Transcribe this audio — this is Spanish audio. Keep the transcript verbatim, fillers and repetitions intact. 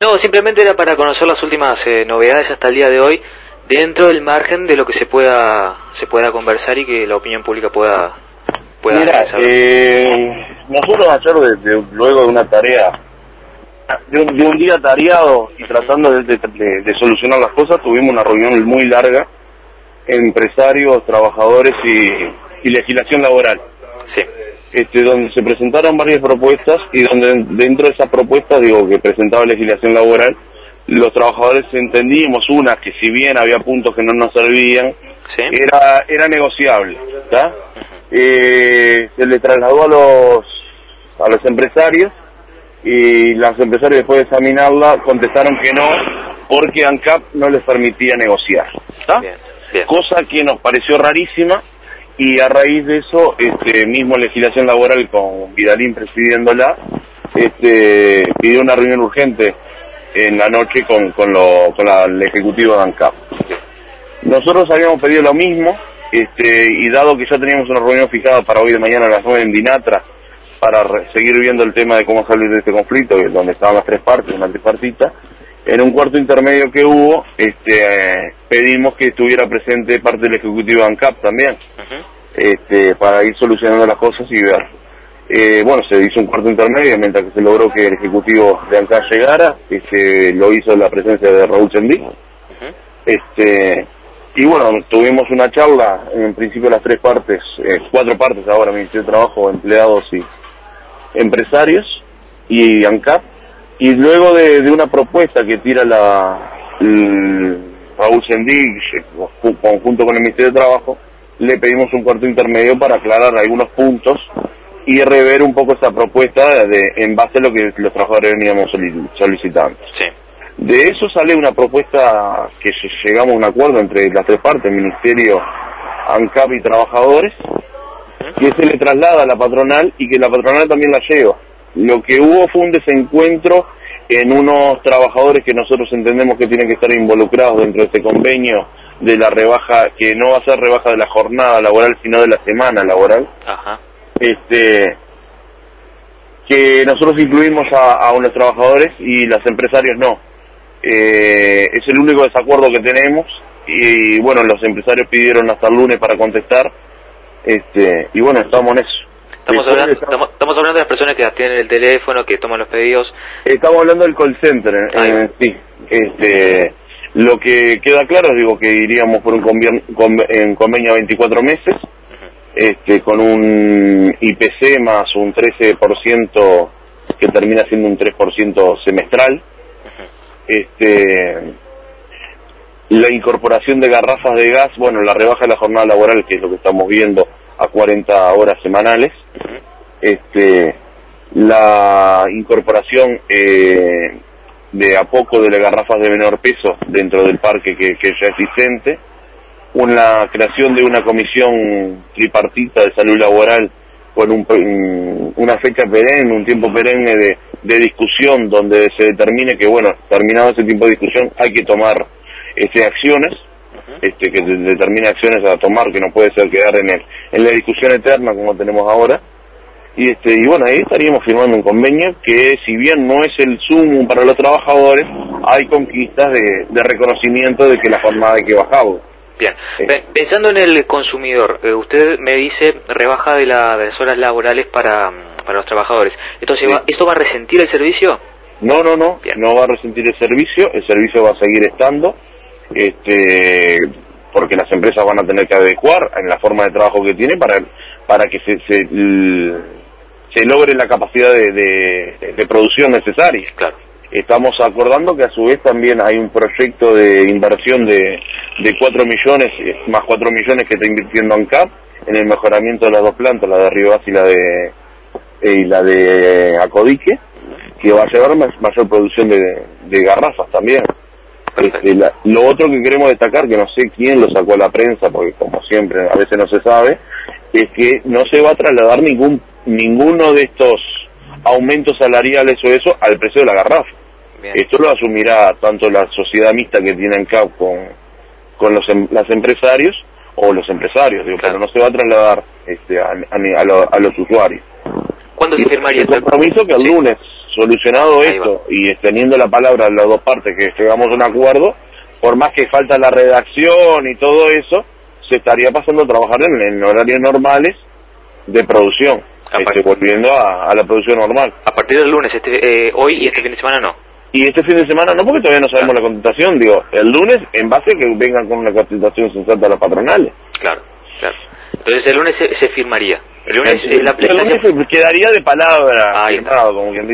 No, simplemente era para conocer las últimas eh, novedades hasta el día de hoy, dentro del margen de lo que se pueda se pueda conversar y que la opinión pública pueda pueda Mira, saber. eh, nosotros ayer, de, de, luego de una tarea, de un, de un día tareado y tratando de, de, de, de solucionar las cosas, tuvimos una reunión muy larga, empresarios, trabajadores y, y legislación laboral. Sí. Este, donde se presentaron varias propuestas y donde dentro de esas propuestas, digo, que presentaba legislación laboral, los trabajadores entendimos una que si bien había puntos que no nos servían, ¿Sí? era era negociable, ¿tá? Uh-huh. eh, se le trasladó a los a los empresarios y los empresarios, después de examinarla, contestaron que no, porque ANCAP no les permitía negociar, ¿tá? Bien, bien. Cosa que nos pareció rarísima. Y a raíz de eso, este mismo legislación laboral, con Vidalín presidiéndola, este pidió una reunión urgente en la noche con con, lo, con la, el ejecutivo de ANCAP. Nosotros habíamos pedido lo mismo, este y dado que ya teníamos una reunión fijada para hoy de mañana a las nueve en Dinatra, para re, seguir viendo el tema de cómo salir de este conflicto, donde estaban las tres partes, una tripartita, en un cuarto intermedio que hubo, este eh, pedimos que estuviera presente parte del ejecutivo de ANCAP también, uh-huh. este para ir solucionando las cosas y ver. Eh, bueno, se hizo un cuarto intermedio, mientras que se logró que el ejecutivo de ANCAP llegara, este lo hizo la presencia de Raúl Sendí. Uh-huh. Este y bueno, tuvimos una charla, en principio las tres partes, eh, cuatro partes ahora, Ministerio de Trabajo, empleados y empresarios, y ANCAP. Y luego de, de una propuesta que tira la el, Raúl Sendí, conjunto con el Ministerio de Trabajo, le pedimos un cuarto intermedio para aclarar algunos puntos y rever un poco esa propuesta de, en base a lo que los trabajadores veníamos solicitando. Sí. De eso sale una propuesta que llegamos a un acuerdo entre las tres partes, Ministerio, ANCAP y trabajadores, que se le traslada a la patronal y que la patronal también la lleva. Lo que hubo fue un desencuentro en unos trabajadores que nosotros entendemos que tienen que estar involucrados dentro de este convenio de la rebaja, que no va a ser rebaja de la jornada laboral, sino de la semana laboral. Ajá. Este, que nosotros incluimos a, a unos trabajadores y los empresarios no. Eh, es el único desacuerdo que tenemos y bueno, los empresarios pidieron hasta el lunes para contestar, este, y bueno, estamos en eso. Estamos hablando, estamos, estamos hablando de las personas que atienden el teléfono, que toman los pedidos. Estamos hablando del call center, eh, sí. Este, lo que queda claro es, digo, que iríamos por un convenio, en convenio a veinticuatro meses, uh-huh. este, con un I P C más un trece por ciento que termina siendo un tres por ciento semestral. Uh-huh. Este, la incorporación de garrafas de gas, bueno, la rebaja de la jornada laboral, que es lo que estamos viendo, a cuarenta horas semanales, uh-huh. este, la incorporación eh, de a poco de las garrafas de menor peso dentro del parque que, que ya es existente, una creación de una comisión tripartita de salud laboral con un, una fecha perenne, un tiempo perenne de, de discusión donde se determine que, bueno, terminado ese tiempo de discusión hay que tomar este, acciones, este que determina acciones a tomar, que no puede ser quedar en el, en la discusión eterna como tenemos ahora, y este y bueno, ahí estaríamos firmando un convenio que, si bien no es el sumo para los trabajadores, hay conquistas de, de reconocimiento de que la jornada hay que bajarla. Bien, eh. pensando en el consumidor, eh, usted me dice rebaja de, la, de las horas laborales para, para los trabajadores, entonces sí. va, ¿esto va a resentir el servicio? No, no, no, Bien. no va a resentir el servicio, el servicio va a seguir estando, este porque las empresas van a tener que adecuar en la forma de trabajo que tienen para para que se se, se logre la capacidad de, de, de producción necesaria. Claro. Estamos acordando que a su vez también hay un proyecto de inversión de de cuatro millones, más cuatro millones que está invirtiendo ANCAP en el mejoramiento de las dos plantas, la de Rivas y la de y la de Acodique, que va a llevar mayor producción de, de garrafas también. Este, la, lo otro que queremos destacar, que no sé quién lo sacó a la prensa, porque como siempre a veces no se sabe, es que no se va a trasladar ningún ninguno de estos aumentos salariales o eso al precio de la garrafa. Bien. Esto lo asumirá tanto la sociedad mixta que tiene ANCAP con, con los em, las empresarios o los empresarios, digo, claro. Pero no se va a trasladar este, a, a, a, lo, a los usuarios. ¿Cuándo se firmaría el compromiso que el sí. lunes solucionado Ahí esto va. y teniendo la palabra de las dos partes que llegamos a un acuerdo, por más que falta la redacción y todo eso, se estaría pasando a trabajar en, en horarios normales de producción, este, volviendo a, a la producción normal. A partir del lunes, este, eh, hoy y este fin de semana no. Y este fin de semana no, porque todavía no sabemos claro. la contestación, digo, el lunes en base a que vengan con una contestación sensata a las patronales. Claro, claro. Entonces el lunes se, se firmaría. El lunes, el, la el lunes se quedaría de palabra, ah, firmado, como quien dice.